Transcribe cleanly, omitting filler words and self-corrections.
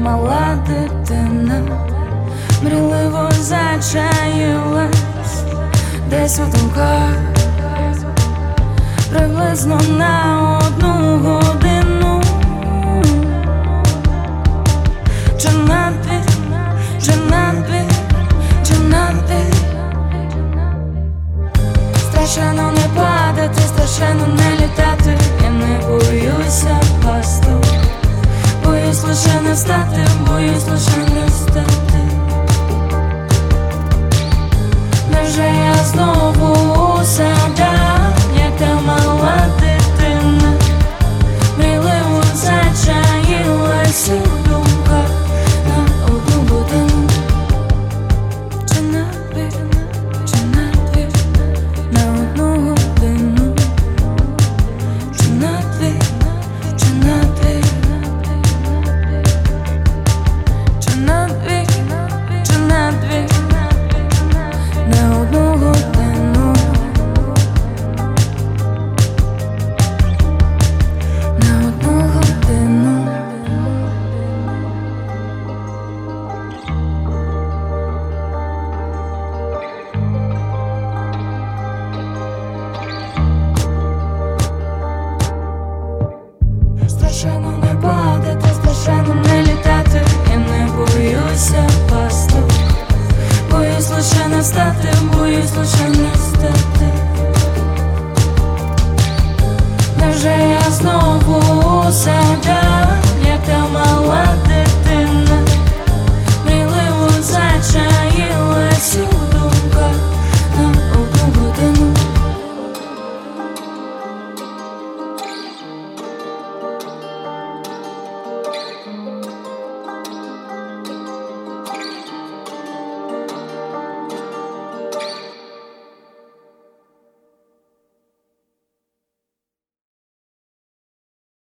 мала дитина, мрійливо зачаїлась десь у думках, приблизно на 1 годину. Чи на 2, чи на 2, чи на 2. Страшенно не падати, страшенно не літати. Я не боюся пасту, боюсь лише не встати, боюсь лише не встати. Невже я знову у себе?